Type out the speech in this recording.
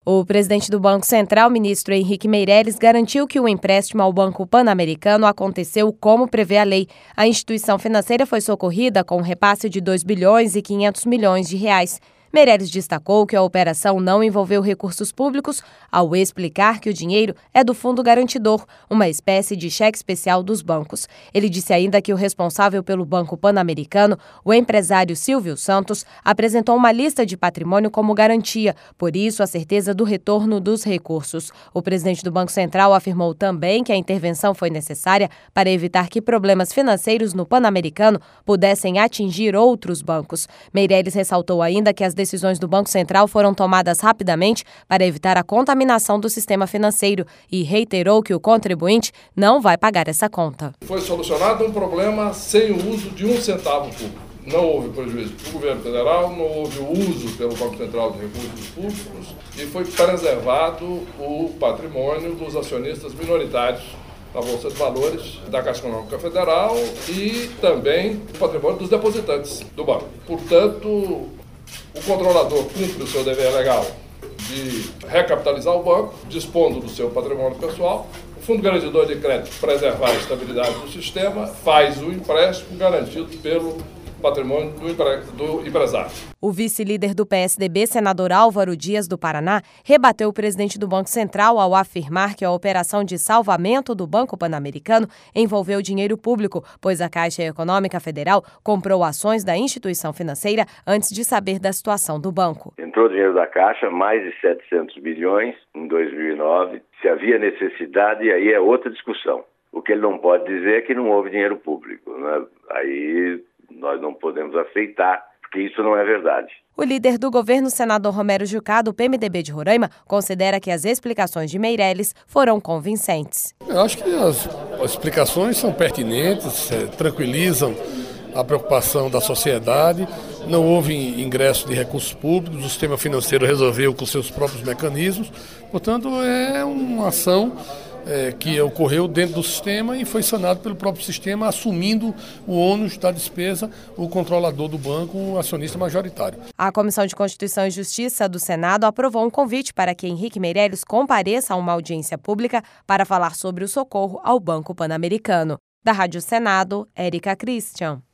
O presidente do Banco Central, ministro Henrique Meirelles, garantiu que o empréstimo ao Banco Pan-Americano aconteceu como prevê a lei. A instituição financeira foi socorrida com um repasse de 2 bilhões e 500 milhões de reais. Meirelles destacou que a operação não envolveu recursos públicos ao explicar que o dinheiro é do Fundo Garantidor, uma espécie de cheque especial dos bancos. Ele disse ainda que o responsável pelo Banco Pan-Americano, o empresário Silvio Santos, apresentou uma lista de patrimônio como garantia, por isso a certeza do retorno dos recursos. O presidente do Banco Central afirmou também que a intervenção foi necessária para evitar que problemas financeiros no Pan-Americano pudessem atingir outros bancos. Meirelles ressaltou ainda que as decisões do Banco Central foram tomadas rapidamente para evitar a contaminação do sistema financeiro e reiterou que o contribuinte não vai pagar essa conta. Foi solucionado um problema sem o uso de um centavo público. Não houve prejuízo para o governo federal, não houve o uso pelo Banco Central de recursos públicos e foi preservado o patrimônio dos acionistas minoritários da Bolsa de Valores da Caixa Econômica Federal e também o patrimônio dos depositantes do banco. Portanto, o controlador cumpre o seu dever legal de recapitalizar o banco, dispondo do seu patrimônio pessoal. O Fundo Garantidor de Crédito preservar a estabilidade do sistema, faz o empréstimo garantido pelo patrimônio do empresário. O vice-líder do PSDB, senador Álvaro Dias, do Paraná, rebateu o presidente do Banco Central ao afirmar que a operação de salvamento do Banco Pan-Americano envolveu dinheiro público, pois a Caixa Econômica Federal comprou ações da instituição financeira antes de saber da situação do banco. Entrou dinheiro da Caixa, mais de 700 bilhões em 2009. Se havia necessidade, aí é outra discussão. O que ele não pode dizer é que não houve dinheiro público, né? Aí nós não podemos aceitar, porque isso não é verdade. O líder do governo, senador Romero Jucá, do PMDB de Roraima, considera que as explicações de Meirelles foram convincentes. Eu acho que as explicações são pertinentes, tranquilizam a preocupação da sociedade. Não houve ingresso de recursos públicos, o sistema financeiro resolveu com seus próprios mecanismos. Portanto, é uma ação que ocorreu dentro do sistema e foi sanado pelo próprio sistema, assumindo o ônus da despesa, o controlador do banco, o acionista majoritário. A Comissão de Constituição e Justiça do Senado aprovou um convite para que Henrique Meirelles compareça a uma audiência pública para falar sobre o socorro ao Banco Pan-Americano. Da Rádio Senado, Érica Christian.